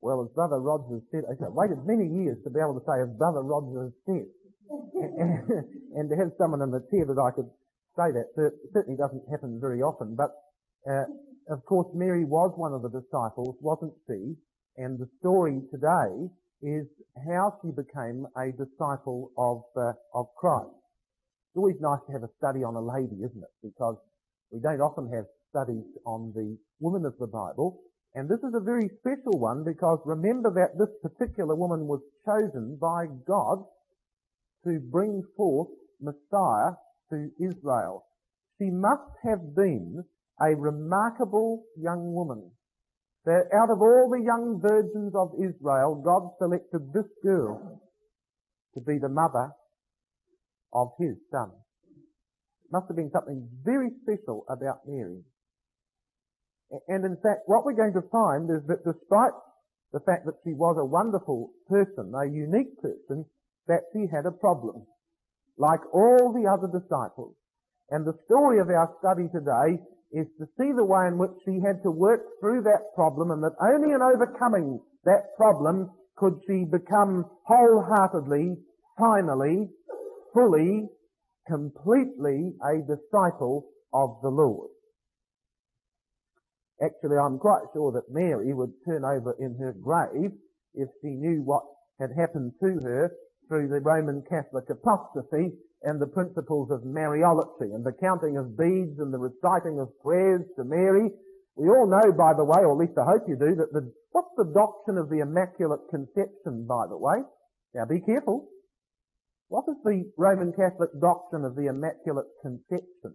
Well, as Brother Rogers said, I waited many years to be able to say, as Brother Rogers said. And to have someone in the chair that I could say that, certainly doesn't happen very often. But, of course, Mary was one of the disciples, wasn't she? And the story today is how she became a disciple of Christ. It's always nice to have a study on a lady, isn't it? Because we don't often have studies on the women of the Bible. And this is a very special one because remember that this particular woman was chosen by God to bring forth Messiah to Israel. She must have been a remarkable young woman. That out of all the young virgins of Israel, God selected this girl to be the mother of his son. It must have been something very special about Mary. And in fact, what we're going to find is that despite the fact that she was a wonderful person, a unique person, that she had a problem, like all the other disciples. And the story of our study today is to see the way in which she had to work through that problem, and that only in overcoming that problem could she become wholeheartedly, finally, fully, completely a disciple of the Lord. Actually, I'm quite sure that Mary would turn over in her grave if she knew what had happened to her through the Roman Catholic apostasy and the principles of Mariolatry and the counting of beads and the reciting of prayers to Mary. We all know, by the way, or at least I hope you do, that what's the doctrine of the Immaculate Conception, by the way? Now be careful. What is the Roman Catholic doctrine of the Immaculate Conception?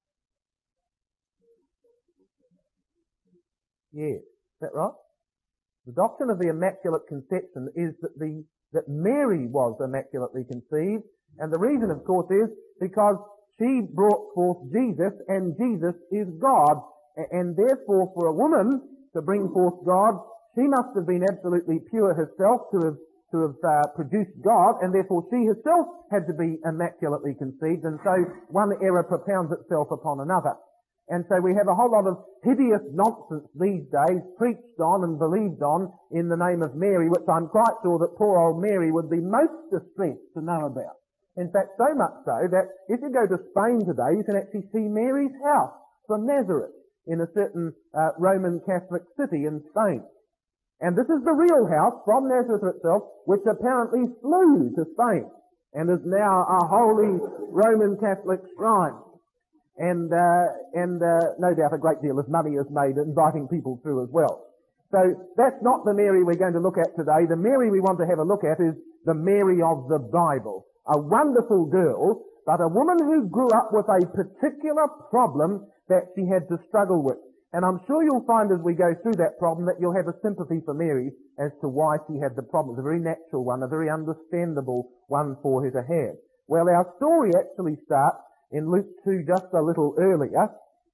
Yes, is that right? The doctrine of the Immaculate Conception is that Mary was immaculately conceived, and the reason, of course, is because she brought forth Jesus, and Jesus is God, and therefore for a woman to bring forth God, she must have been absolutely pure herself to have produced God, and therefore she herself had to be immaculately conceived, and so one error propounds itself upon another. And so we have a whole lot of hideous nonsense these days preached on and believed on in the name of Mary, which I'm quite sure that poor old Mary would be most distressed to know about. In fact, so much so that if you go to Spain today, you can actually see Mary's house from Nazareth in a certain Roman Catholic city in Spain. And this is the real house from Nazareth itself, which apparently flew to Spain and is now a holy Roman Catholic shrine. And no doubt a great deal of money is made inviting people through as well. So that's not the Mary we're going to look at today. The Mary we want to have a look at is the Mary of the Bible. A wonderful girl, but a woman who grew up with a particular problem that she had to struggle with. And I'm sure you'll find as we go through that problem that you'll have a sympathy for Mary as to why she had the problem. It's a very natural one, a very understandable one for her to have. Well, our story actually starts in Luke 2 just a little earlier,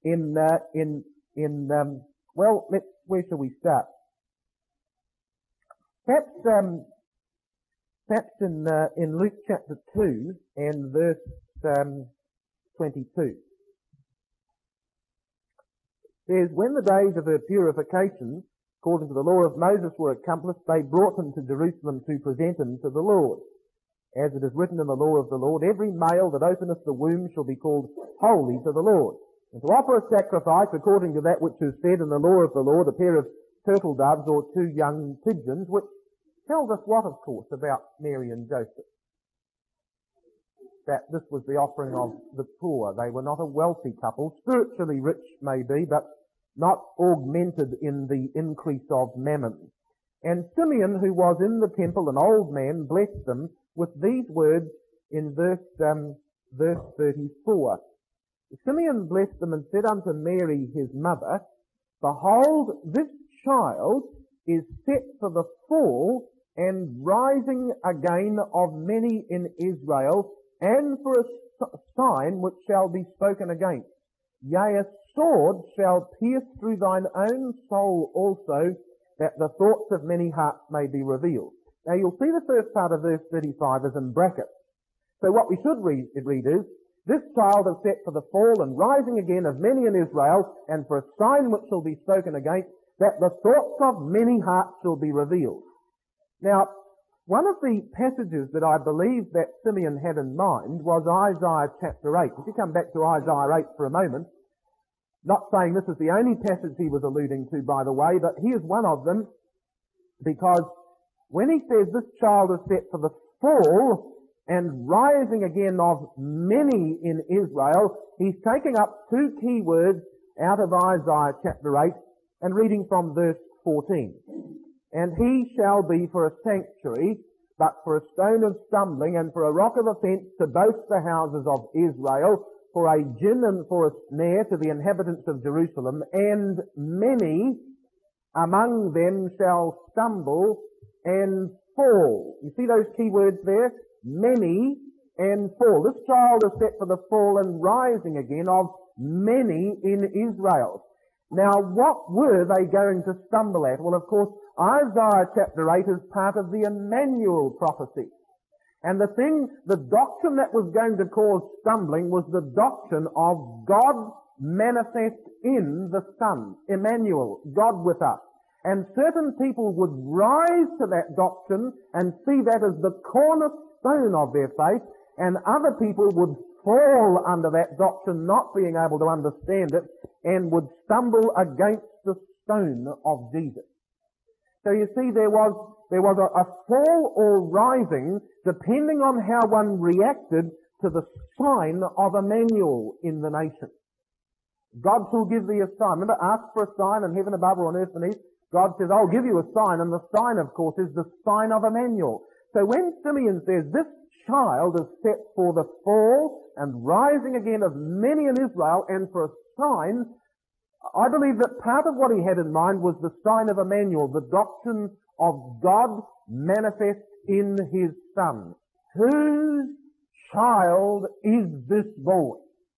where shall we start? Perhaps in Luke chapter 2 and verse 22. It says, when the days of her purification, according to the law of Moses, were accomplished, they brought him to Jerusalem to present him to the Lord. As it is written in the law of the Lord, every male that openeth the womb shall be called holy to the Lord. And to offer a sacrifice according to that which is said in the law of the Lord, a pair of turtle doves or 2 young pigeons, which tells us what, of course, about Mary and Joseph? That this was the offering of the poor. They were not a wealthy couple, spiritually rich maybe, but not augmented in the increase of mammon. And Simeon, who was in the temple, an old man, blessed them with these words in verse 34. Simeon blessed them and said unto Mary his mother, behold, this child is set for the fall and rising again of many in Israel, and for a sign which shall be spoken against. Yea, a sword shall pierce through thine own soul also, that the thoughts of many hearts may be revealed. Now you'll see the first part of verse 35 is in brackets. So what we should read is, this child is set for the fall and rising again of many in Israel, and for a sign which shall be spoken against, that the thoughts of many hearts shall be revealed. Now, one of the passages that I believe that Simeon had in mind was Isaiah chapter 8. If you come back to Isaiah 8 for a moment, not saying this is the only passage he was alluding to, by the way, but here's one of them, because when he says this child is set for the fall and rising again of many in Israel, he's taking up two key words out of Isaiah chapter 8 and reading from verse 14. And he shall be for a sanctuary, but for a stone of stumbling and for a rock of offence to both the houses of Israel, for a gin and for a snare to the inhabitants of Jerusalem, and many among them shall stumble and fall. You see those key words there? Many and fall. This child is set for the fall and rising again of many in Israel. Now, what were they going to stumble at? Well, of course, Isaiah chapter 8 is part of the Emmanuel prophecy. And the doctrine that was going to cause stumbling was the doctrine of God manifest in the Son. Emmanuel, God with us. And certain people would rise to that doctrine and see that as the cornerstone of their faith, and other people would fall under that doctrine, not being able to understand it, and would stumble against the stone of Jesus. So you see, there was a fall or rising depending on how one reacted to the sign of Emmanuel in the nation. God shall give thee a sign. Remember, ask for a sign in heaven above or on earth beneath. God says, I'll give you a sign, and the sign, of course, is the sign of Emmanuel. So when Simeon says, this child is set for the fall and rising again of many in Israel and for a sign, I believe that part of what he had in mind was the sign of Emmanuel, the doctrine of God manifest in his Son. Whose child is this boy?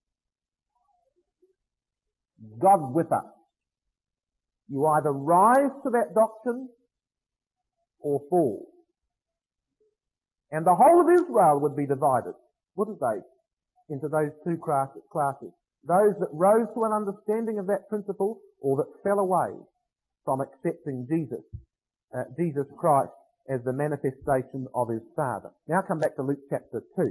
God with us. You either rise to that doctrine or fall. And the whole of Israel would be divided, wouldn't they, into those two classes. Those that rose to an understanding of that principle, or that fell away from accepting Jesus Christ as the manifestation of his Father. Now come back to Luke chapter 2.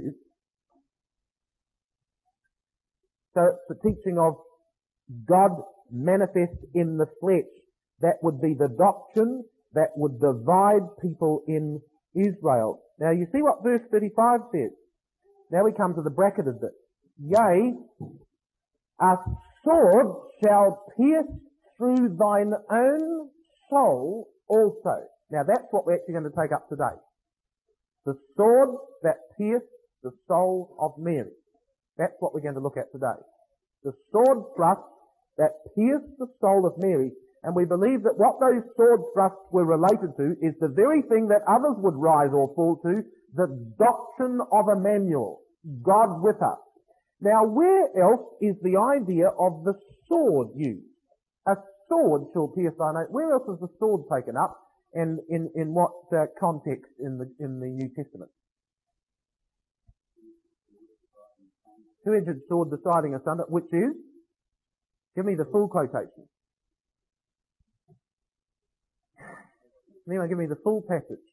So it's the teaching of God manifest in the flesh. That would be the doctrine that would divide people in Israel. Now you see what verse 35 says. Now we come to the bracketed bit. Yea, a sword shall pierce through thine own soul also. Now that's what we're actually going to take up today. The sword that pierced the soul of Mary. That's what we're going to look at today. The sword thrust that pierced the soul of Mary. And we believe that what those sword thrusts were related to is the very thing that others would rise or fall to, the doctrine of Emmanuel, God with us. Now, where else is the idea of the sword used? A sword shall pierce thine own. Where else is the sword taken up, and in what context in the New Testament? Two-edged sword deciding asunder, which is? Give me the full quotation. Anyone give me the full passage?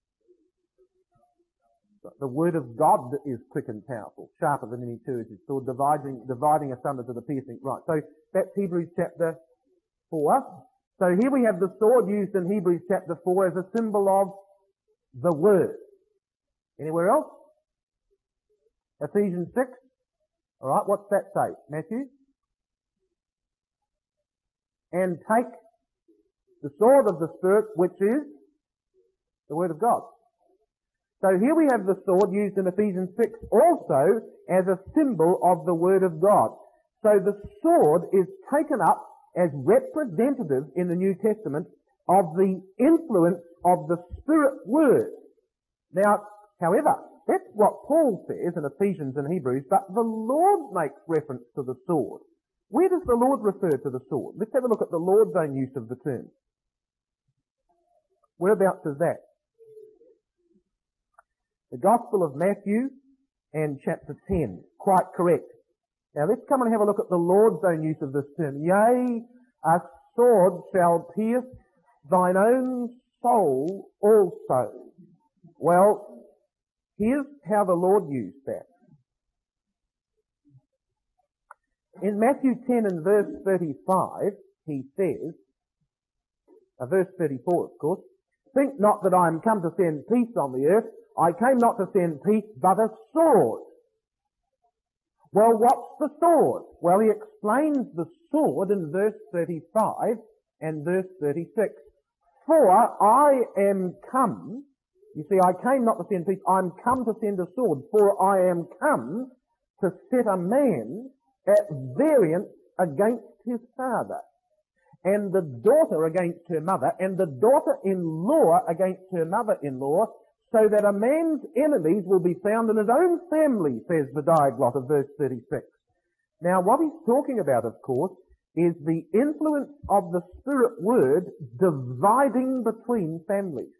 The word of God is quick and powerful, sharper than any two-edged sword, dividing asunder to the piercing. Right, so that's Hebrews chapter 4. So here we have the sword used in Hebrews chapter 4 as a symbol of the word. Anywhere else? Ephesians 6. Alright, what's that say? Matthew? And take the sword of the Spirit, which is the Word of God. So here we have the sword used in Ephesians 6 also as a symbol of the Word of God. So the sword is taken up as representative in the New Testament of the influence of the Spirit Word. Now, however, that's what Paul says in Ephesians and Hebrews, but the Lord makes reference to the sword. Where does the Lord refer to the sword? Let's have a look at the Lord's own use of the term. Whereabouts is that? The Gospel of Matthew and chapter 10. Quite correct. Now let's come and have a look at the Lord's own use of this term. Yea, a sword shall pierce thine own soul also. Well, here's how the Lord used that. In Matthew 10 and verse 35, he says, verse 34 of course, think not that I am come to send peace on the earth. I came not to send peace, but a sword. Well, what's the sword? Well, he explains the sword in verse 35 and verse 36. For I am come, you see, I came not to send peace, I am come to send a sword. For I am come to set a man at variance against his father, and the daughter against her mother, and the daughter-in-law against her mother-in-law, so that a man's enemies will be found in his own family, says the Diaglott of verse 36. Now, what he's talking about, of course, is the influence of the Spirit Word dividing between families.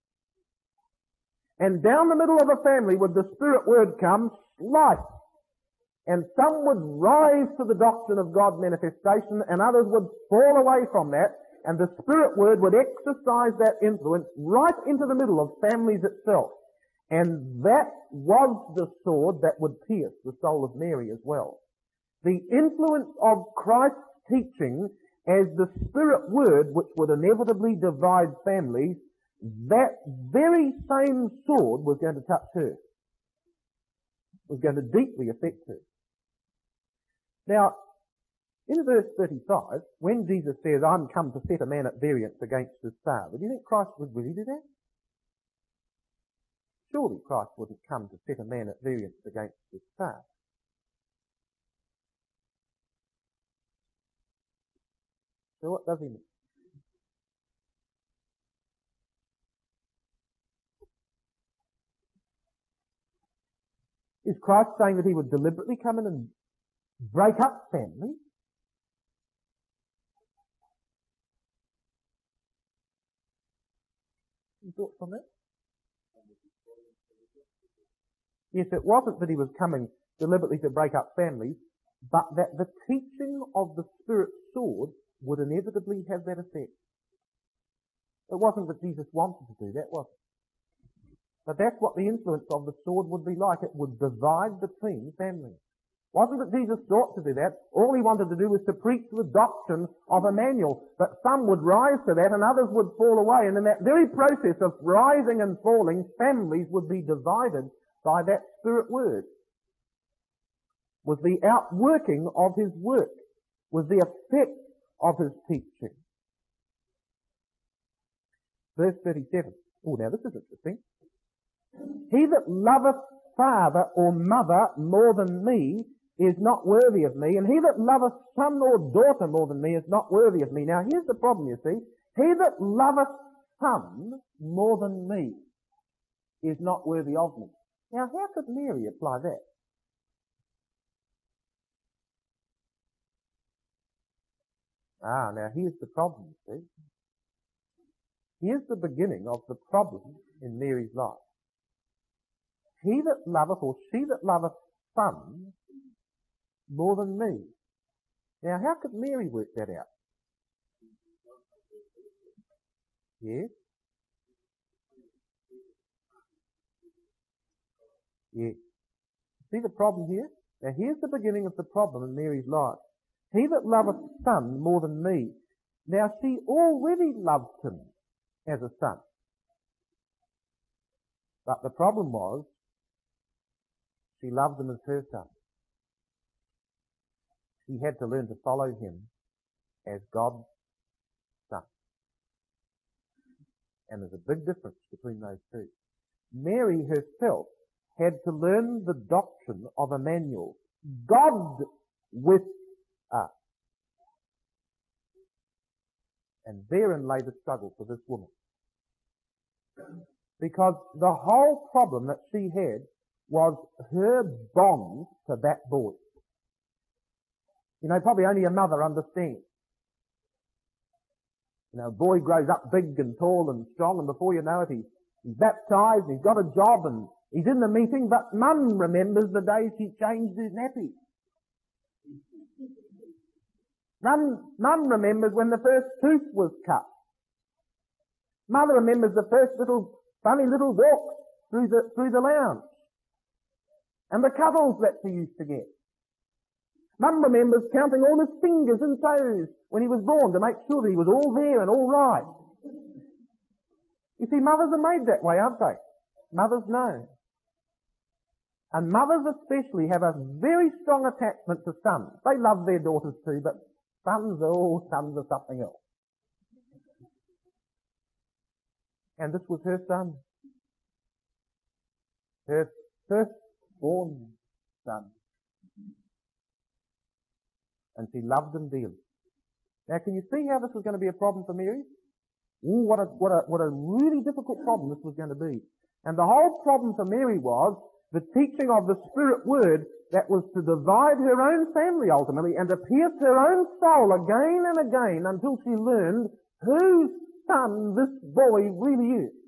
And down the middle of a family would the Spirit Word come, slice. And some would rise to the doctrine of God manifestation, and others would fall away from that, and the Spirit Word would exercise that influence right into the middle of families itself. And that was the sword that would pierce the soul of Mary as well. The influence of Christ's teaching as the Spirit Word, which would inevitably divide families, that very same sword was going to touch her. Was going to deeply affect her. Now, in verse 35, when Jesus says, I'm come to set a man at variance against his father, do you think Christ would really do that? Surely Christ wouldn't come to set a man at variance against his father. So what does he mean? Is Christ saying that he would deliberately come in and break up families? Any thoughts on that? Yes, it wasn't that he was coming deliberately to break up families, but that the teaching of the Spirit's sword would inevitably have that effect. It wasn't that Jesus wanted to do that, was it? But that's what the influence of the sword would be like. It would divide between families. Wasn't that Jesus sought to do that? All he wanted to do was to preach the doctrine of Emmanuel. But some would rise to that and others would fall away. And in that very process of rising and falling, families would be divided by that Spirit Word. Was the outworking of his work. Was the effect of his teaching. Verse 37. Oh, now this is interesting. He that loveth father or mother more than me is not worthy of me, and he that loveth son or daughter more than me is not worthy of me. Now here's the problem, you see. He that loveth son more than me is not worthy of me. Now how could Mary apply that? Now here's the problem, you see. Here's the beginning of the problem in Mary's life. He that loveth, or she that loveth son more than me. Now, how could Mary work that out? Yes? Yes. See the problem here? Now, here's the beginning of the problem in Mary's life. He that loveth son more than me. Now, she already loved him as a son. But the problem was, she loved him as her son. She had to learn to follow him as God's son. And there's a big difference between those two. Mary herself had to learn the doctrine of Emmanuel, God with us. And therein lay the struggle for this woman. Because the whole problem that she had was her bond to that boy. You know, probably only a mother understands. You know, a boy grows up big and tall and strong, and before you know it, he's baptized, he's got a job, and he's in the meeting, but mum remembers the day she changed his nappy. Mum remembers when the first tooth was cut. Mother remembers the first funny little walk through the lounge. And the cuddles that she used to get. Mum remembers counting all his fingers and toes when he was born to make sure that he was all there and all right. You see, mothers are made that way, aren't they? Mothers know. And mothers especially have a very strong attachment to sons. They love their daughters too, but sons are something else. And this was her son. Her firstborn son. And she loved him dearly. Now can you see how this was going to be a problem for Mary? Ooh, what a really difficult problem this was going to be. And the whole problem for Mary was the teaching of the Spirit Word that was to divide her own family ultimately and to pierce her own soul again and again until she learned whose son this boy really is.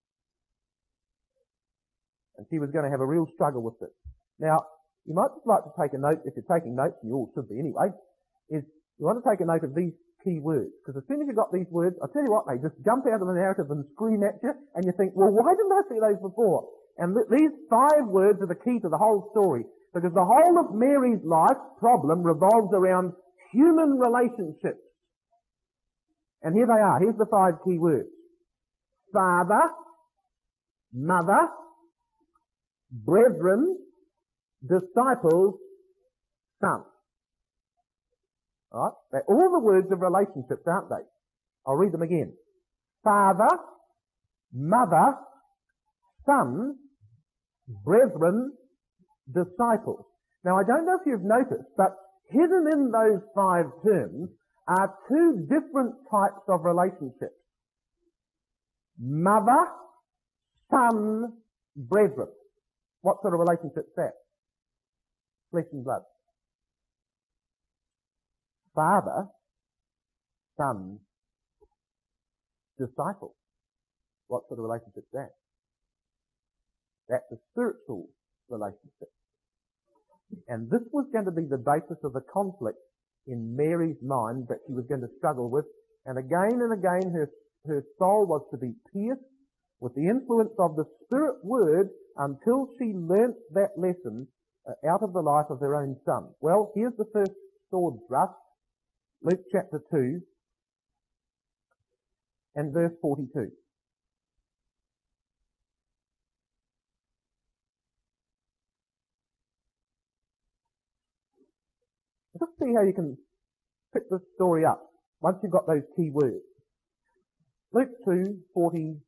And she was going to have a real struggle with this. Now, you might just like to take a note, if you're taking notes, and you all should be anyway, is you want to take a note of these key words. Because as soon as you've got these words, I'll tell you what, they just jump out of the narrative and scream at you, and you think, well, why didn't I see those before? And these 5 words are the key to the whole story. Because the whole of Mary's life problem revolves around human relationships. And here they are. Here's the 5 key words. Father, mother, brethren, disciples, son. Alright? They're all the words of relationships, aren't they? I'll read them again. Father, mother, son, brethren, disciples. Now I don't know if you've noticed, but hidden in those 5 terms are 2 different types of relationships. Mother, son, brethren. What sort of relationship's that? Flesh and blood. Father, son, disciple. What sort of relationship's that? That's a spiritual relationship. And this was going to be the basis of the conflict in Mary's mind that she was going to struggle with. And again, her soul was to be pierced with the influence of the Spirit Word until she learnt that lesson out of the life of her own son. Well, here's the first sword thrust. Luke chapter 2 and verse 42. Let's see how you can pick this story up once you've got those key words. Luke 2:41.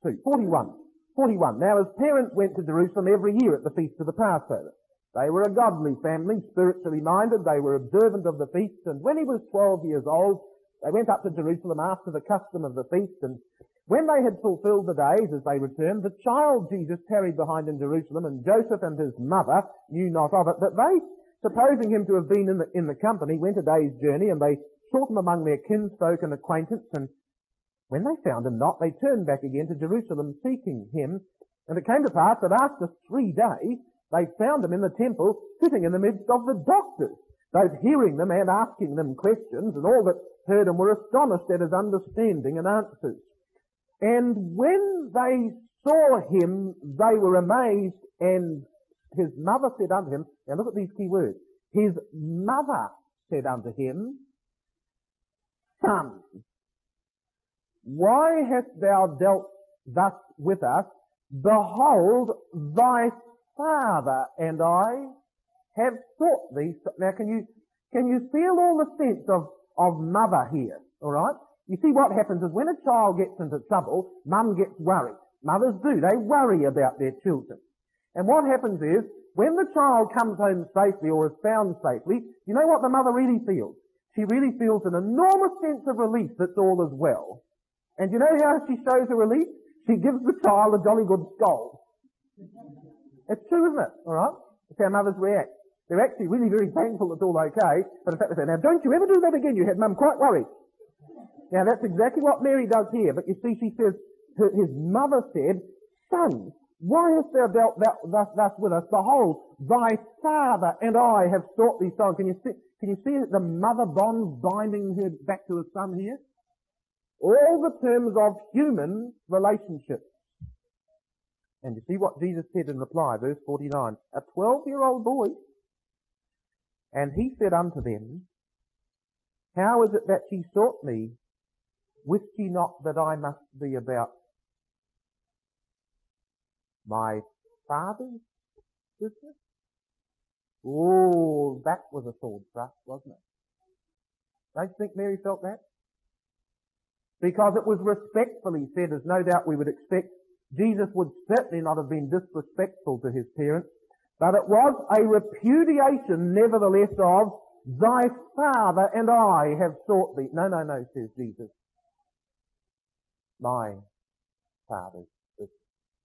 Now his parents went to Jerusalem every year at the feast of the Passover. They were a godly family, spiritually minded. They were observant of the feast. And when he was 12 years old, they went up to Jerusalem after the custom of the feast. And when they had fulfilled the days as they returned, the child Jesus tarried behind in Jerusalem, and Joseph and his mother knew not of it. But they, supposing him to have been in the company, went a day's journey, and they sought him among their kinsfolk and acquaintance. And when they found him not, they turned back again to Jerusalem seeking him. And it came to pass that after 3 days, they found him in the temple, sitting in the midst of the doctors, both hearing them and asking them questions, and all that heard him were astonished at his understanding and answers. And when they saw him, they were amazed, and his mother said unto him, now look at these key words, his mother said unto him, Son, why hast thou dealt thus with us? Behold, thy father and I have sought thee. Now can you feel all the sense of mother here? Alright? You see what happens is when a child gets into trouble, mum gets worried. Mothers do. They worry about their children. And what happens is, when the child comes home safely or is found safely, you know what the mother really feels? She really feels an enormous sense of relief that all is well. And you know how she shows her relief? She gives the child a jolly good scold. It's true, isn't it? Alright? It's how mothers react. They're actually really very thankful it's all okay, but in fact they say, now don't you ever do that again, you had mum quite worried. Now that's exactly what Mary does here, but you see she says, his mother said, Son, why hast thou dealt thus with us? Behold, thy father and I have sought thee. Son, can Can you see the mother bond binding her back to her son here? All the terms of human relationships. And you see what Jesus said in reply, verse 49. A 12-year-old boy. And he said unto them, How is it that ye sought me? Wist ye not that I must be about my Father's business? Oh, that was a sword thrust, wasn't it? Don't you think Mary felt that? Because it was respectfully said, as no doubt we would expect. Jesus would certainly not have been disrespectful to his parents, but it was a repudiation, nevertheless, of thy Father and I have sought thee. No, says Jesus. My Father's business.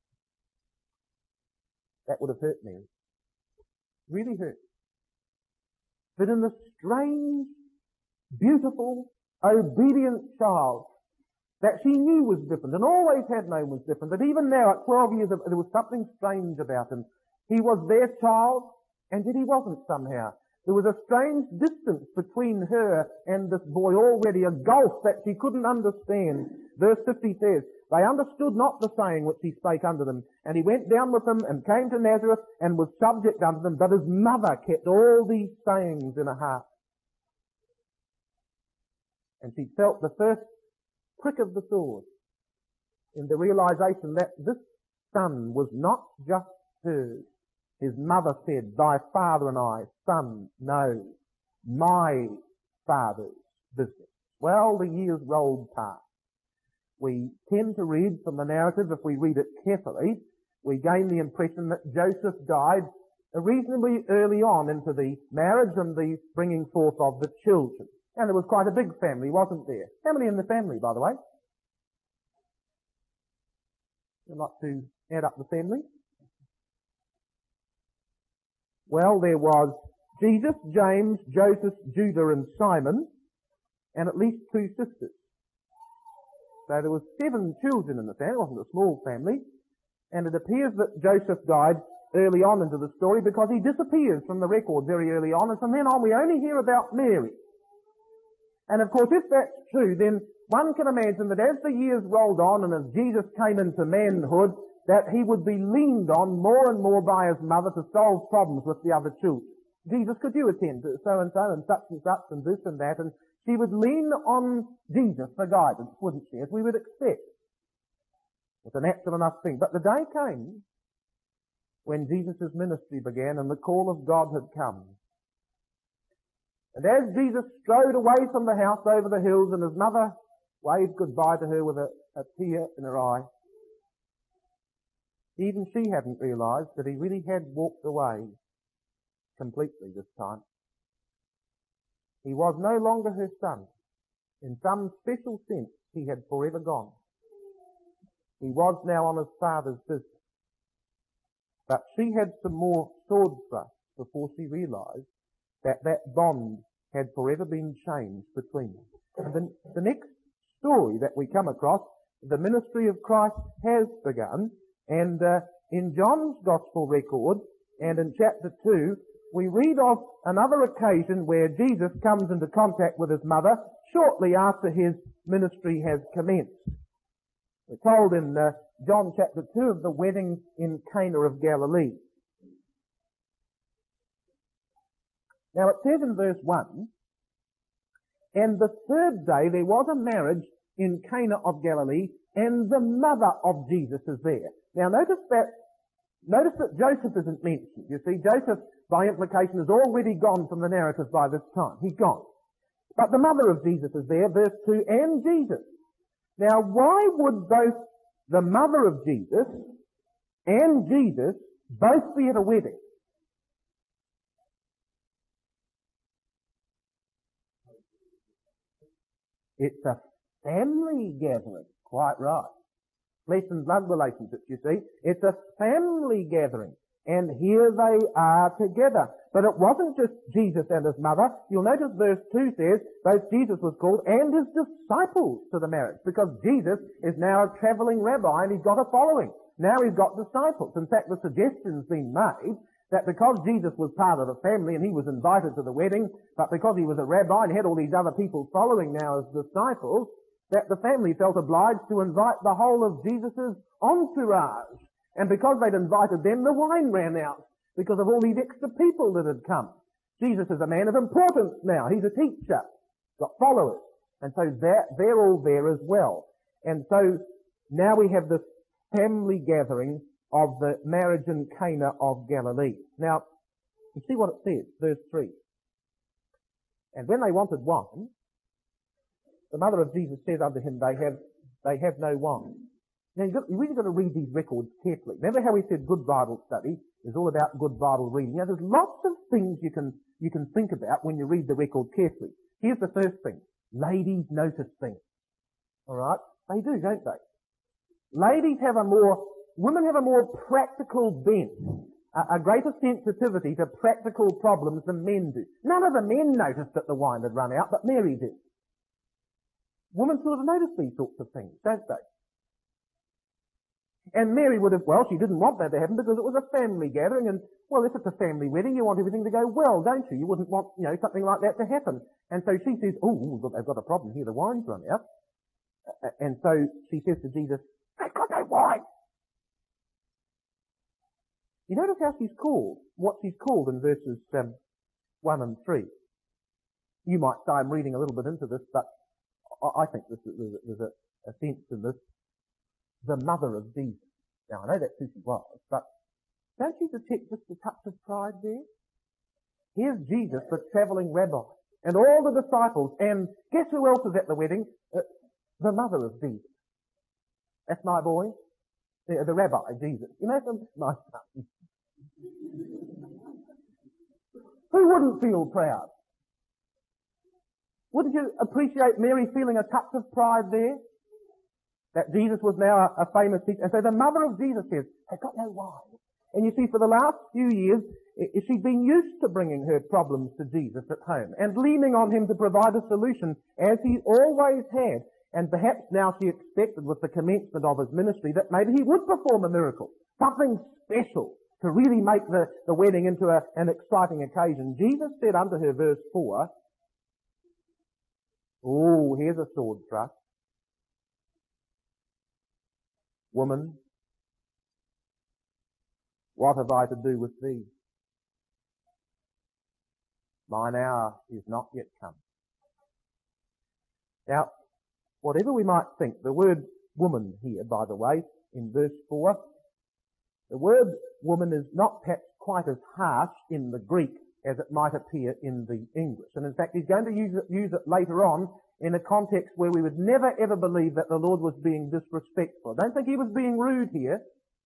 That would have hurt Mary. Really hurt. But in the strange, beautiful, obedient child that she knew was different and always had known was different, but even now at 12 years there was something strange about him. He was their child, and yet he wasn't somehow. There was a strange distance between her and this boy already, a gulf that she couldn't understand. Verse 50 says, They understood not the saying which he spake unto them. And he went down with them and came to Nazareth and was subject unto them. But his mother kept all these sayings in her heart. And she felt the first prick of the sword in the realization that this son was not just hers. His mother said, Thy father and I, son, knows my Father's business. Well, the years rolled past. We tend to read from the narrative, if we read it carefully, we gain the impression that Joseph died reasonably early on into the marriage and the bringing forth of the children. And there was quite a big family, wasn't there? How many in the family, by the way? You'd like to add up the family? Well, there was Jesus, James, Joseph, Judah and Simon, and at least 2 sisters. So there was 7 children in the family. It wasn't a small family. And it appears that Joseph died early on into the story because he disappears from the record very early on, and from then on we only hear about Mary. And of course, if that's true, then one can imagine that as the years rolled on and as Jesus came into manhood, that he would be leaned on more and more by his mother to solve problems with the other children. Jesus, could you attend to so-and-so and such and this and that? And she would lean on Jesus for guidance, wouldn't she, as we would expect. It's a natural enough thing. But the day came when Jesus' ministry began and the call of God had come. And as Jesus strode away from the house over the hills and his mother waved goodbye to her with a tear in her eye, even she hadn't realized that he really had walked away completely this time. He was no longer her son. In some special sense, he had forever gone. He was now on his Father's business. But she had some more sword thrusts before she realized that bond had forever been changed between them. And the next story that we come across, the ministry of Christ has begun, and in John's Gospel record, and in chapter 2, we read of another occasion where Jesus comes into contact with his mother shortly after his ministry has commenced. We're told in John chapter 2 of the wedding in Cana of Galilee. Now it says in verse 1, And the third day there was a marriage in Cana of Galilee, and the mother of Jesus is there. Now notice that Joseph isn't mentioned. You see, Joseph, by implication, has already gone from the narrative by this time. He's gone. But the mother of Jesus is there, verse 2, and Jesus. Now, why would both the mother of Jesus and Jesus both be at a wedding? It's a family gathering. Quite right. Flesh and blood relationships, you see. It's a family gathering. And here they are together. But it wasn't just Jesus and his mother. You'll notice verse 2 says, both Jesus was called and his disciples to the marriage. Because Jesus is now a travelling rabbi and he's got a following. Now he's got disciples. In fact, the suggestion's been made that because Jesus was part of the family and he was invited to the wedding, but because he was a rabbi and had all these other people following now as disciples, that the family felt obliged to invite the whole of Jesus' entourage. And because they'd invited them, the wine ran out because of all these extra people that had come. Jesus is a man of importance now. He's a teacher, got followers. And so they're all there as well. And so now we have this family gathering of the marriage in Cana of Galilee. Now, you see what it says, verse 3. And when they wanted wine, the mother of Jesus said unto him, they have no wine. Now, you really got to read these records carefully. Remember how we said good Bible study is all about good Bible reading? Now, there's lots of things you can think about when you read the record carefully. Here's the first thing. Ladies notice things. Alright? They do, don't they? Women have a more practical bent, a greater sensitivity to practical problems than men do. None of the men noticed that the wine had run out, but Mary did. Women sort of notice these sorts of things, don't they? And Mary she didn't want that to happen because it was a family gathering, and, well, if it's a family wedding, you want everything to go well, don't you? You wouldn't want, something like that to happen. And so she says, look, they've got a problem here, the wine's run out. And so she says to Jesus, they've got no wine. You notice how she's called, what she's called in verses 1 and 3. You might say I'm reading a little bit into this, but I think there's a sense in this. The mother of Jesus. Now, I know that's who she was, but don't you detect just a touch of pride there? Here's Jesus, the travelling rabbi, and all the disciples, and guess who else is at the wedding? The mother of Jesus. That's my boy. The rabbi, Jesus. That's my son. Who wouldn't feel proud? Wouldn't you appreciate Mary feeling a touch of pride there? That Jesus was now a famous teacher. And so the mother of Jesus says, they've got no wine. And you see, for the last few years, she's been used to bringing her problems to Jesus at home and leaning on him to provide a solution, as he always had. And perhaps now she expected with the commencement of his ministry that maybe he would perform a miracle, something special to really make the wedding into an exciting occasion. Jesus said unto her, verse 4, here's a sword thrust. Woman, what have I to do with thee? Mine hour is not yet come. Now, whatever we might think, the word woman here, by the way, in verse 4, the word woman is not perhaps quite as harsh in the Greek as it might appear in the English. And in fact, he's going to use it later on in a context where we would never ever believe that the Lord was being disrespectful. I don't think he was being rude here.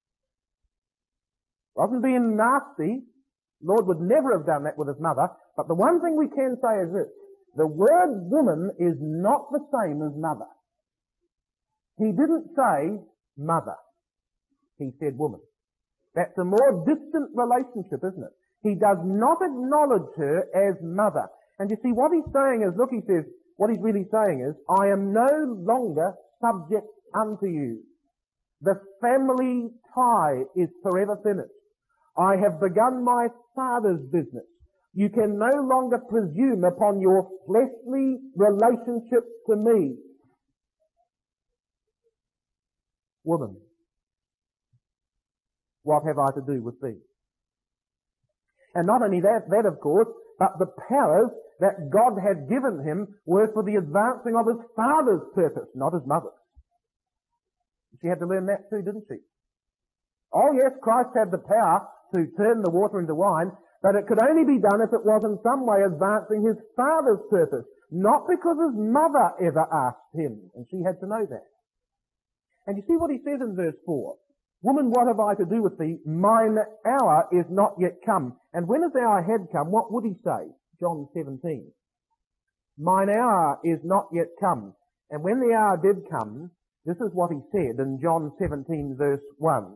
Wasn't being nasty. The Lord would never have done that with his mother. But the one thing we can say is this. The word woman is not the same as mother. He didn't say mother. He said woman. That's a more distant relationship, isn't it? He does not acknowledge her as mother. And you see, what he's saying is, look, he says, what he's really saying is, I am no longer subject unto you. The family tie is forever finished. I have begun my Father's business. You can no longer presume upon your fleshly relationship to me. Woman, what have I to do with thee? And not only that of course, but the powers that God had given him were for the advancing of his Father's purpose, not his mother's. She had to learn that too, didn't she? Oh yes, Christ had the power to turn the water into wine, but it could only be done if it was in some way advancing his Father's purpose, not because his mother ever asked him, and she had to know that. And you see what he says in verse 4. Woman, what have I to do with thee? Mine hour is not yet come. And when his hour had come, what would he say? John 17. Mine hour is not yet come. And when the hour did come, this is what he said in John 17 verse 1.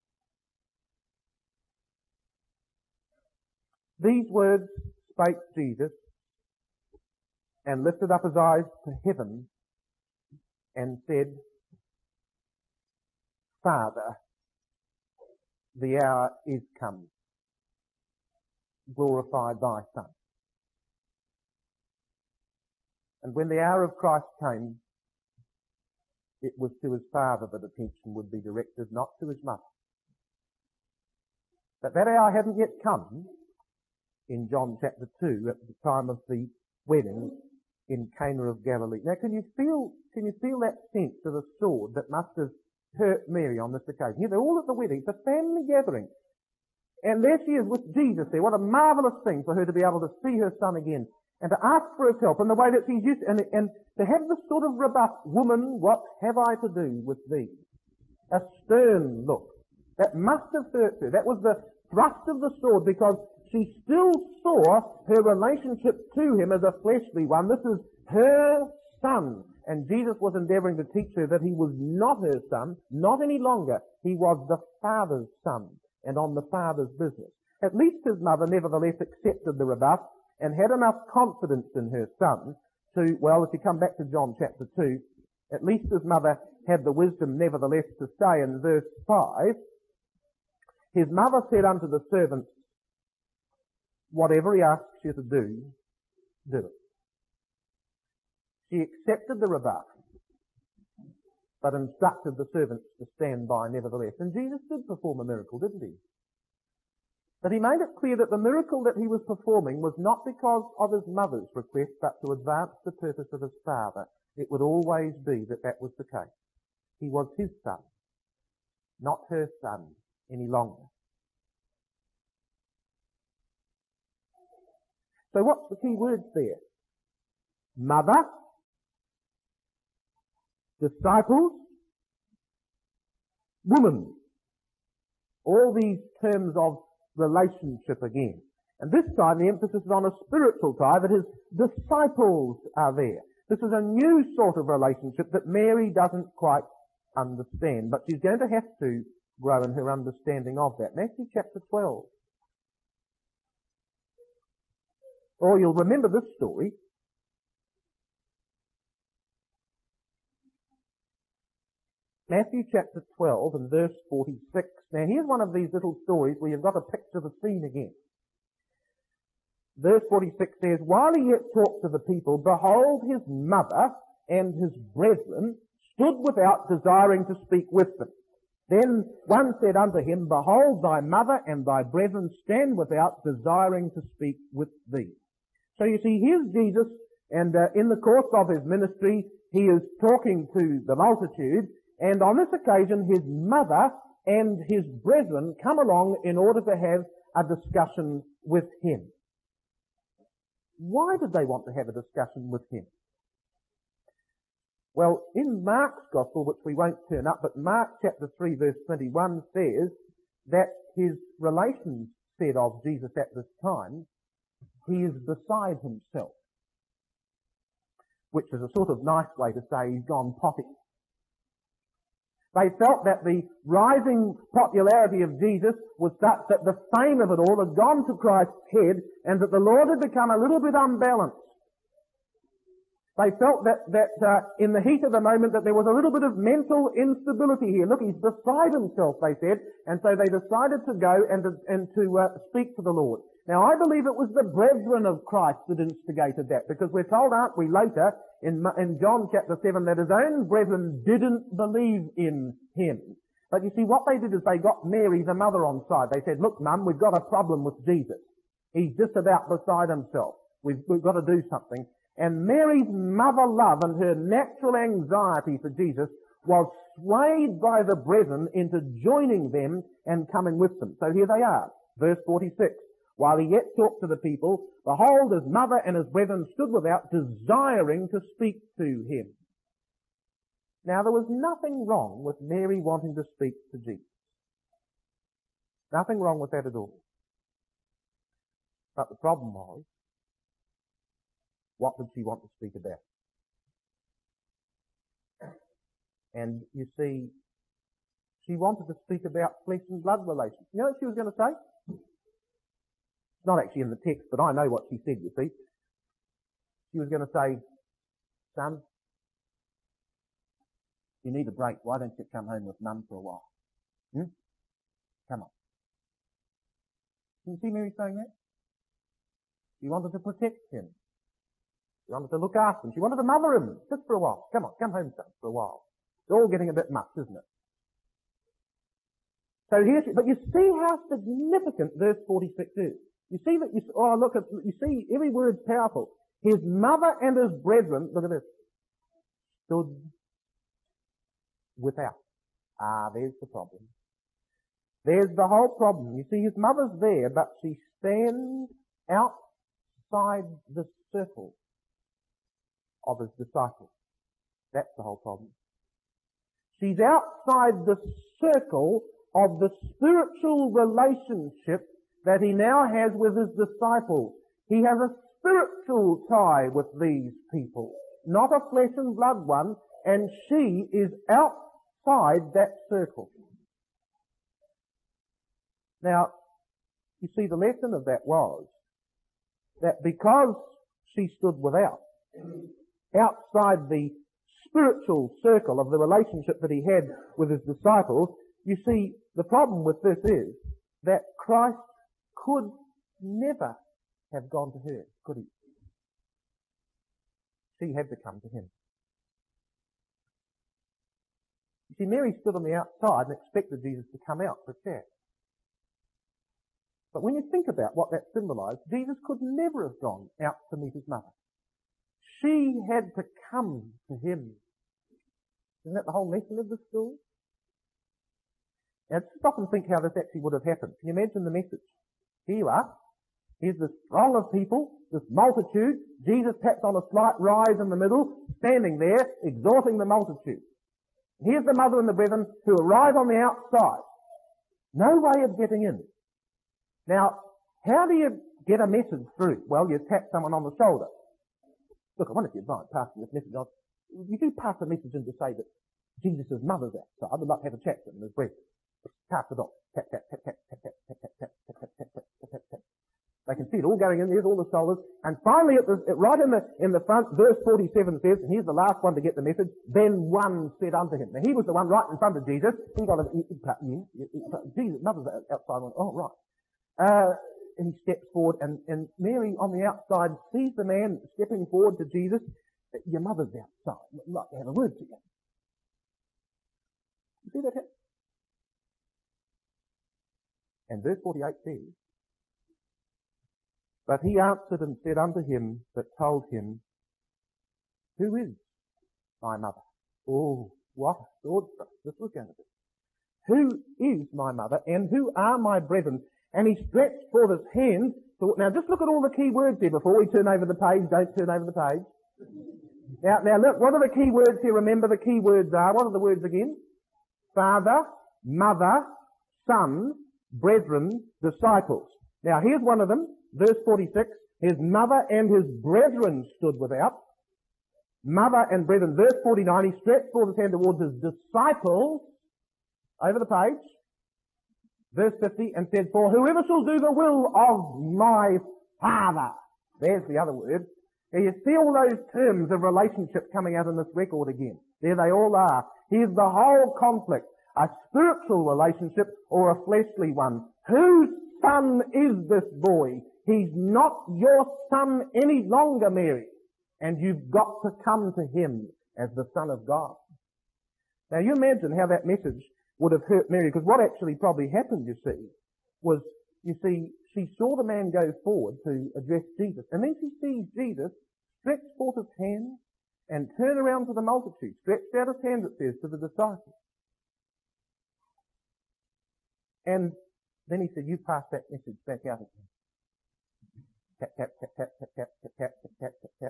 These words spake Jesus, and lifted up his eyes to heaven, and said, Father, the hour is come. glorify thy Son. And when the hour of Christ came, it was to his Father that attention would be directed, not to his mother. But that hour hadn't yet come in John chapter 2 at the time of the wedding in Cana of Galilee. Now can you feel that sense of a sword that must have hurt Mary on this occasion? Here they're all at the wedding, it's a family gathering. And there she is with Jesus there. What a marvellous thing for her to be able to see her son again and to ask for his help in the way that she's used to, and to have this sort of rebuff, woman, what have I to do with thee? A stern look. That must have hurt her. That was the thrust of the sword, because she still saw her relationship to him as a fleshly one. This is her son. And Jesus was endeavouring to teach her that he was not her son, not any longer. He was the Father's son and on the Father's business. At least his mother nevertheless accepted the rebuff and had enough confidence in her son to, well, if you come back to John chapter 2, at least his mother had the wisdom nevertheless to say in verse 5, his mother said unto the servants, whatever he asks you to do, do it. She accepted the rebuff, but instructed the servants to stand by nevertheless. And Jesus did perform a miracle, didn't he? But he made it clear that the miracle that he was performing was not because of his mother's request, but to advance the purpose of his Father. It would always be that that was the case. He was his son, not her son any longer. So what's the key words there? Mother, disciples, woman. All these terms of relationship again. And this time the emphasis is on a spiritual tie, that his disciples are there. This is a new sort of relationship that Mary doesn't quite understand, but she's going to have to grow in her understanding of that. Matthew chapter 12. Or you'll remember this story. Matthew chapter 12 and verse 46. Now here's one of these little stories where you've got to picture the scene again. Verse 46 says, while he yet talked to the people, behold, his mother and his brethren stood without, desiring to speak with them. Then one said unto him, behold, thy mother and thy brethren stand without, desiring to speak with thee. So you see, here's Jesus, and in the course of his ministry, he is talking to the multitude, and on this occasion, his mother and his brethren come along in order to have a discussion with him. Why did they want to have a discussion with him? Well, in Mark's Gospel, which we won't turn up, but Mark chapter 3 verse 21 says that his relations said of Jesus at this time, he is beside himself, which is a sort of nice way to say he's gone potty. They felt that the rising popularity of Jesus was such that the fame of it all had gone to Christ's head and that the Lord had become a little bit unbalanced. They felt that in the heat of the moment that there was a little bit of mental instability here. Look, he's beside himself, they said, and so they decided to go and to speak to the Lord. Now, I believe it was the brethren of Christ that instigated that, because we're told, aren't we, later in John chapter 7 that his own brethren didn't believe in him. But you see, what they did is they got Mary, the mother, on side. They said, look, Mum, we've got a problem with Jesus. He's just about beside himself. We've got to do something. And Mary's mother love and her natural anxiety for Jesus was swayed by the brethren into joining them and coming with them. So here they are, verse 46. While he yet talked to the people, behold, his mother and his brethren stood without, desiring to speak to him. Now, there was nothing wrong with Mary wanting to speak to Jesus. Nothing wrong with that at all. But the problem was, what did she want to speak about? And you see, she wanted to speak about flesh and blood relations. You know what she was going to say? Not actually in the text, but I know what she said, you see. She was going to say, son, you need a break. Why don't you come home with Mum for a while? Come on. Can you see Mary saying that? She wanted to protect him. She wanted to look after him. She wanted to mother him just for a while. Come on, come home, son, for a while. It's all getting a bit much, isn't it? So here, but you see how significant verse 46 is. You see that, you see every word's powerful. His mother and his brethren, look at this, stood without. There's the problem. There's the whole problem. You see, his mother's there, but she stands outside the circle of his disciples. That's the whole problem. She's outside the circle of the spiritual relationship that he now has with his disciples. He has a spiritual tie with these people, not a flesh and blood one, and she is outside that circle. Now, you see, the lesson of that was that because she stood without, outside the spiritual circle of the relationship that he had with his disciples, you see, the problem with this is that Christ could never have gone to her, could he? She had to come to him. You see, Mary stood on the outside and expected Jesus to come out for a chat. But when you think about what that symbolized, Jesus could never have gone out to meet his mother. She had to come to him. Isn't that the whole lesson of the story? Now, just stop and think how this actually would have happened. Can you imagine the message? Here you are. Here's this throng of people, this multitude. Jesus taps on a slight rise in the middle, standing there, exhorting the multitude. Here's the mother and the brethren who arrive on the outside. No way of getting in. Now, how do you get a message through? Well, you tap someone on the shoulder. Look, I wonder if you'd mind passing this message on. You do pass a message in to say that Jesus' mother's outside. I'd like to have a chat with him and his brethren. Pass it on. Tap, tap, tap, tap, tap, tap, tap, tap, tap, tap, tap, tap, tap, tap, tap. They can see it all going in. There's all the shoulders. And finally, right in the front, verse 47 says, and here's the last one to get the message, then one said unto him. Now, he was the one right in front of Jesus. He got Jesus' mother's outside. Oh, right. And he steps forward, and Mary on the outside sees the man stepping forward to Jesus. Your mother's outside. I'd like to have a word to you. You see that? And verse 48 says, but he answered and said unto him that told him, who is my mother? Oh, what a sword thrust this was going to be. Who is my mother, and who are my brethren? And he stretched forth his hand. Now just look at all the key words here before we turn over the page. Don't turn over the page. Now look, what are the key words here? Remember the key words are, what are the words again? Father, mother, son, brethren, disciples. Now here's one of them, verse 46. His mother and his brethren stood without. Mother and brethren. Verse 49, he stretched forth his hand towards his disciples. Over the page. Verse 50, and said, for whoever shall do the will of my Father. There's the other word. Now you see all those terms of relationship coming out in this record again. There they all are. Here's the whole conflict. A spiritual relationship or a fleshly one. Whose son is this boy? He's not your son any longer, Mary. And you've got to come to him as the Son of God. Now you imagine how that message would have hurt Mary, because what actually probably happened, you see, was, she saw the man go forward to address Jesus, and then she sees Jesus stretch forth his hand and turn around to the multitude, stretched out his hand, it says, to the disciples. And then he said, you pass that message back out again. Tap, tap, tap, tap, tap, tap, tap, tap, tap, tap, tap, tap.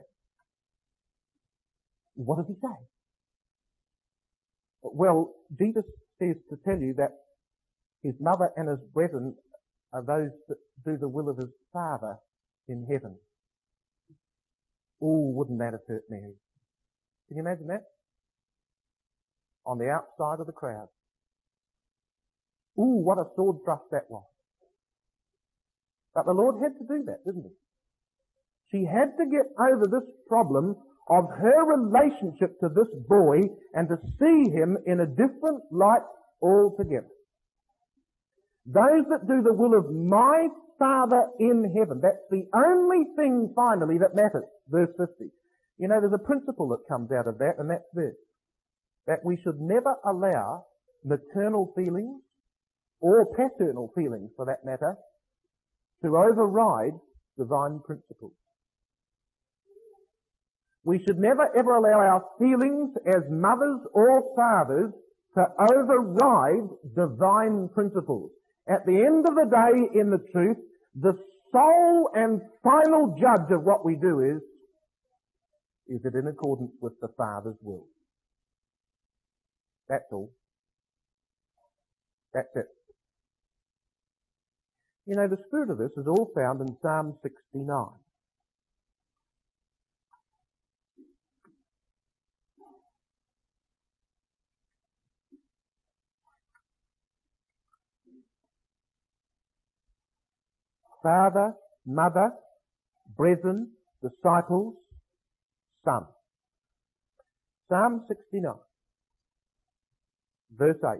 What does he say? Well, Jesus says to tell you that his mother and his brethren are those that do the will of his Father in heaven. Oh, wouldn't that have hurt Mary? Can you imagine that? On the outside of the crowd. Ooh, what a sword thrust that was. But the Lord had to do that, didn't he? She had to get over this problem of her relationship to this boy and to see him in a different light altogether. Those that do the will of my Father in heaven. That's the only thing finally that matters. Verse 50. You know, there's a principle that comes out of that, and that's this. That we should never allow maternal feelings, or paternal feelings for that matter, to override divine principles. We should never ever allow our feelings as mothers or fathers to override divine principles. At the end of the day, in the truth, the sole and final judge of what we do is it in accordance with the Father's will? That's all. That's it. You know, the spirit of this is all found in Psalm 69. Father, mother, brethren, disciples, son. Psalm 69, verse 8.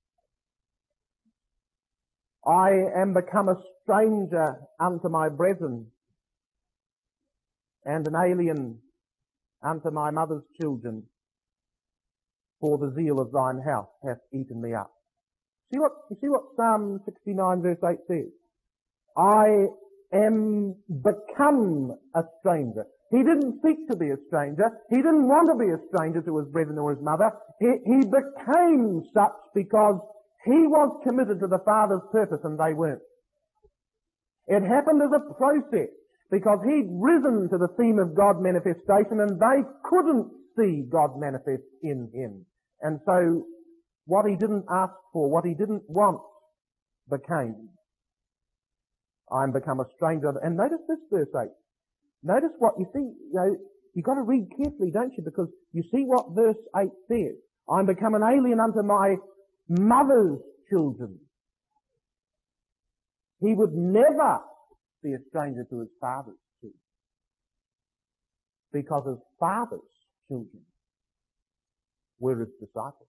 I am become a stranger unto my brethren, and an alien unto my mother's children, for the zeal of thine house hath eaten me up. You see what Psalm 69 verse 8 says? I am become a stranger. He didn't seek to be a stranger. He didn't want to be a stranger to his brethren or his mother. He became such because he was committed to the Father's purpose and they weren't. It happened as a process because he'd risen to the theme of God manifestation and they couldn't see God manifest in him. And so what he didn't ask for, what he didn't want, became. I'm become a stranger. And notice this verse 8. Notice what you see. You've got to read carefully, don't you? Because you see what verse 8 says. I'm become an alien unto my mother's children. He would never be a stranger to his father's children. Because his father's children were his disciples.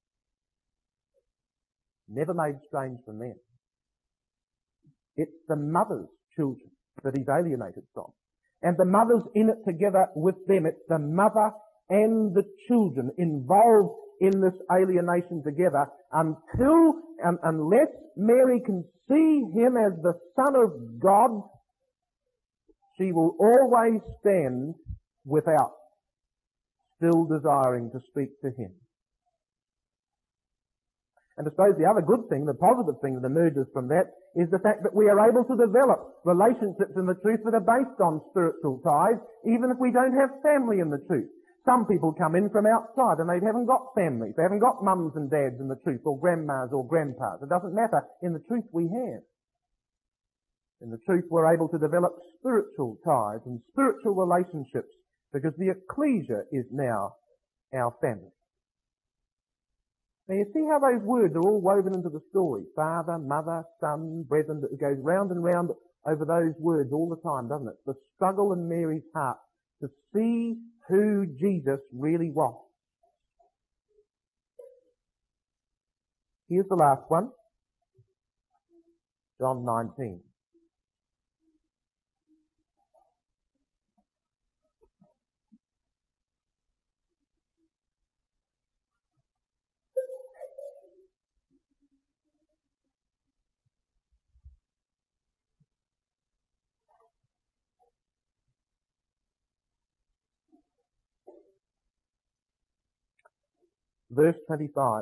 Never made strange from them. It's the mother's children that he's alienated from. And the mother's in it together with them. It's the mother and the children involved in this alienation together unless Mary can see him as the Son of God, she will always stand without, still desiring to speak to him. And I suppose the other good thing, the positive thing that emerges from that, is the fact that we are able to develop relationships in the truth that are based on spiritual ties, even if we don't have family in the truth. Some people come in from outside and they haven't got families. They haven't got mums and dads in the truth, or grandmas or grandpas. It doesn't matter. In the truth we have. In the truth we're able to develop spiritual ties and spiritual relationships because the ecclesia is now our family. Now you see how those words are all woven into the story. Father, mother, son, brethren. It goes round and round over those words all the time, doesn't it? The struggle in Mary's heart to see who Jesus really was. Here's the last one. John 19. Verse 25.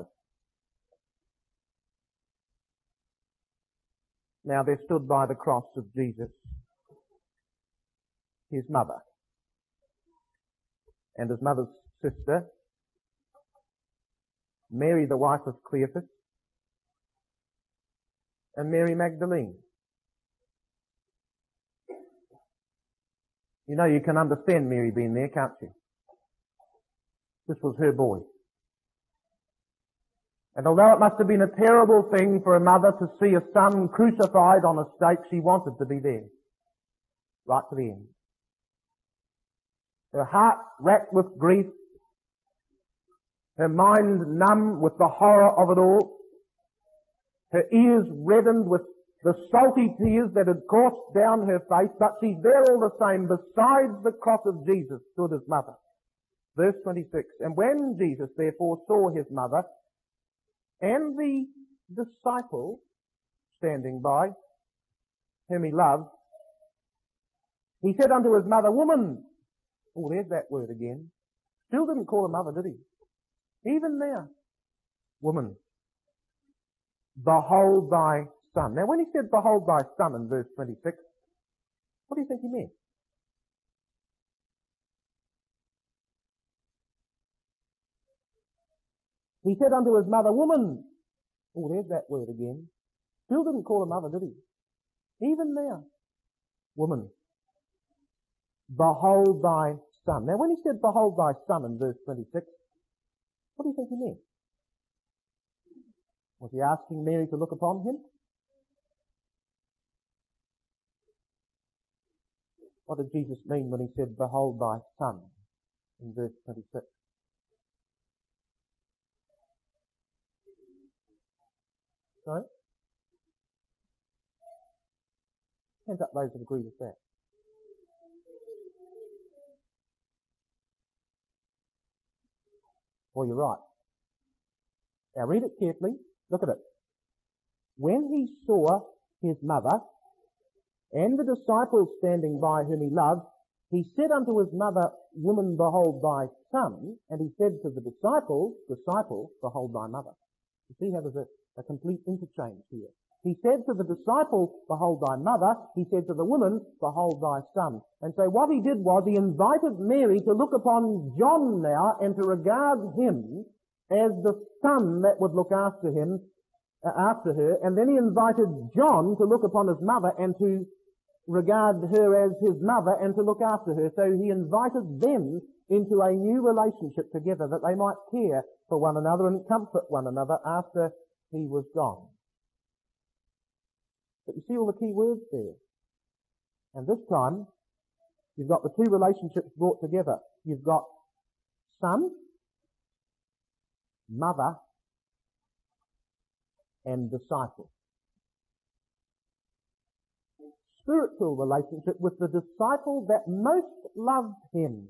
Now there stood by the cross of Jesus his mother and his mother's sister, Mary the wife of Cleophas, and Mary Magdalene. You know, you can understand Mary being there, can't you? This was her boy. And although it must have been a terrible thing for a mother to see a son crucified on a stake, she wanted to be there. Right to the end. Her heart racked with grief. Her mind numb with the horror of it all. Her ears reddened with the salty tears that had coursed down her face, but she's there all the same. Beside the cross of Jesus stood his mother. Verse 26, and when Jesus therefore saw his mother and the disciple standing by, whom he loved, he said unto his mother, Woman, oh, there's that word again. Still didn't call her mother, did he? Even there, woman, behold thy son. Now when he said behold thy son in verse 26, what do you think he meant? He said unto his mother, Woman, oh, there's that word again. Still didn't call her mother, did he? Even there, woman, behold thy son. Now when he said behold thy son in verse 26, what do you think he meant? Was he asking Mary to look upon him? What did Jesus mean when he said behold thy son in verse 26? Sorry? Hands up those that agree with that. Well, you're right. Now read it carefully. Look at it. When he saw his mother and the disciples standing by whom he loved, he said unto his mother, Woman, behold thy son. And he said to the disciple, behold thy mother. You see how there's a complete interchange here. He said to the disciple, behold thy mother. He said to the woman, behold thy son. And so what he did was he invited Mary to look upon John now and to regard him as the son that would look after him, after her. And then he invited John to look upon his mother and to regard her as his mother and to look after her. So he invited them into a new relationship together that they might care for one another and comfort one another after he was gone. But you see all the key words there. And this time, you've got the two relationships brought together. You've got son, mother, and disciple. Spiritual relationship with the disciple that most loved him.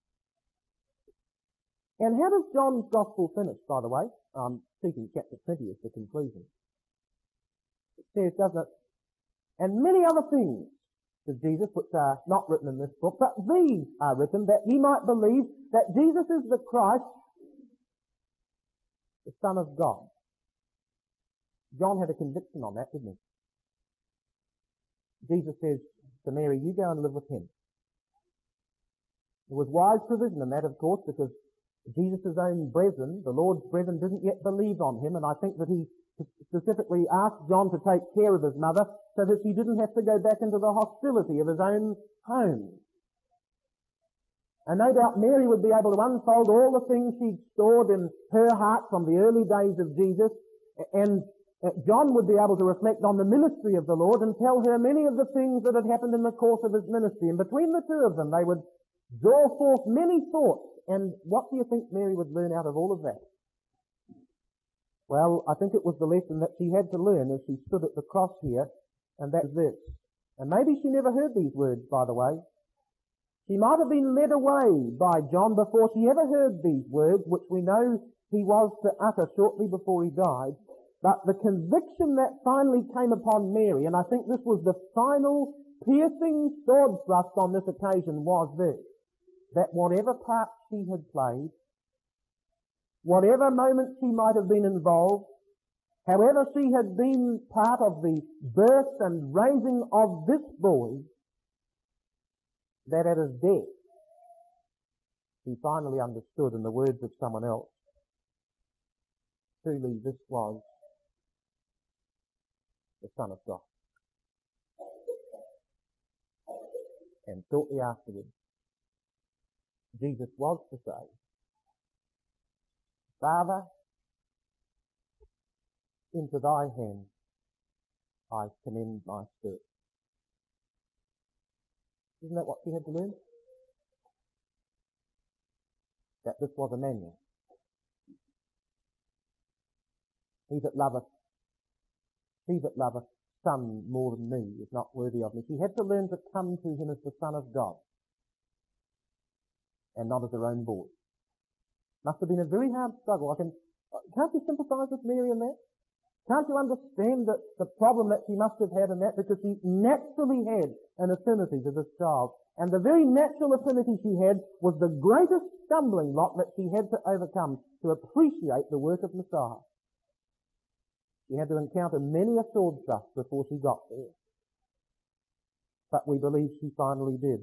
And how does John's Gospel finish, by the way? I'm speaking chapter 20 as the conclusion. It says, doesn't it? And many other things of Jesus which are not written in this book, but these are written that ye might believe that Jesus is the Christ, the Son of God. John had a conviction on that, didn't he? Jesus says to Mary, you go and live with him. There was wise provision in that, of course, because Jesus' own brethren, the Lord's brethren, didn't yet believe on him, and I think that he specifically asked John to take care of his mother so that she didn't have to go back into the hostility of his own home. And no doubt Mary would be able to unfold all the things she'd stored in her heart from the early days of Jesus, and John would be able to reflect on the ministry of the Lord and tell her many of the things that had happened in the course of his ministry. And between the two of them, they would draw forth many thoughts. And what do you think Mary would learn out of all of that? Well, I think it was the lesson that she had to learn as she stood at the cross here, and that is this. And maybe she never heard these words, by the way. She might have been led away by John before she ever heard these words, which we know he was to utter shortly before he died. But the conviction that finally came upon Mary, and I think this was the final piercing sword thrust on this occasion, was this: that whatever part she had played, whatever moment she might have been involved, however she had been part of the birth and raising of this boy, that at his death, he finally understood, in the words of someone else, truly this was the Son of God. And shortly afterwards, Jesus was to say, Father, into thy hands I commend my spirit. Isn't that what she had to learn? That this was Emmanuel. He that loveth son more than me is not worthy of me. She had to learn to come to him as the Son of God and not as her own boy. Must have been a very hard struggle. Can't you sympathise with Mary in that? Can't you understand the problem that she must have had in that? Because she naturally had an affinity to this child. And the very natural affinity she had was the greatest stumbling block that she had to overcome to appreciate the work of Messiah. She had to encounter many a sword thrust before she got there. But we believe she finally did.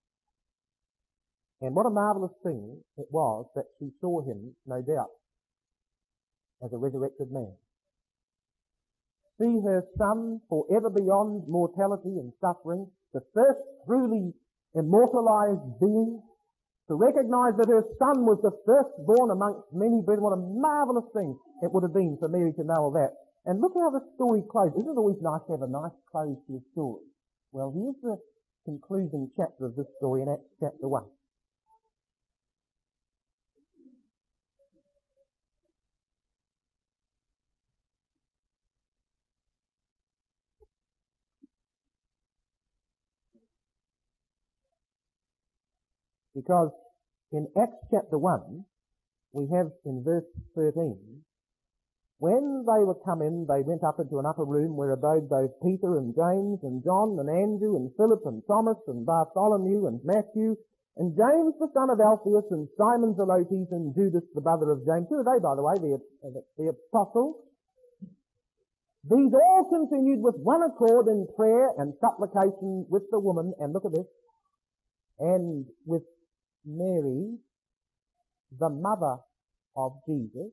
And what a marvellous thing it was that she saw him, no doubt, as a resurrected man. See her Son forever beyond mortality and suffering, the first truly immortalized being, to recognize that her Son was the firstborn amongst many brethren. What a marvellous thing it would have been for Mary to know of that. And look how the story closes. Isn't it always nice to have a nice close to a story? Well, here's the concluding chapter of this story in Acts chapter 1. Because in Acts chapter 1, we have in verse 13, when they were come in, they went up into an upper room where abode both Peter and James and John and Andrew and Philip and Thomas and Bartholomew and Matthew and James the son of Alphaeus and Simon Zelotes and Judas the brother of James. Who are they, by the way? The apostles. These all continued with one accord in prayer and supplication with the woman, and look at this, and with Mary, the mother of Jesus,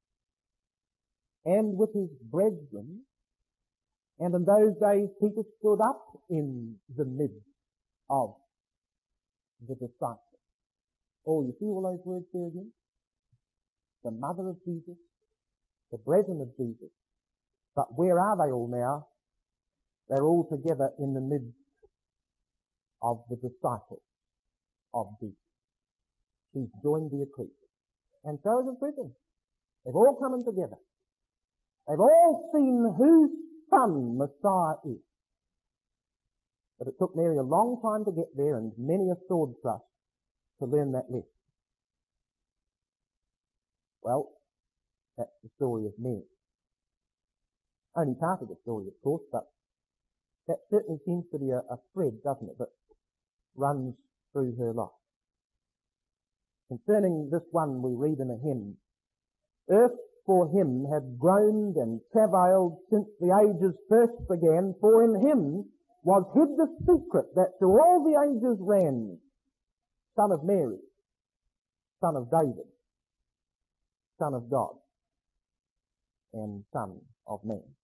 and with his brethren. And in those days Peter stood up in the midst of the disciples. Oh, you see all those words there again? The mother of Jesus, the brethren of Jesus. But where are they all now? They're all together in the midst of the disciples of Jesus. She's joined the ecclesia. And so is the brethren. They've all come in together. They've all seen whose son Messiah is. But it took Mary a long time to get there and many a sword thrust to learn that lesson. Well, that's the story of Mary. Only part of the story, of course, but that certainly seems to be a thread, doesn't it, that runs through her life. Concerning this one we read in a hymn, earth for him had groaned and travailed since the ages first began, for in him was hid the secret that to all the ages ran, Son of Mary, Son of David, Son of God, and Son of Man.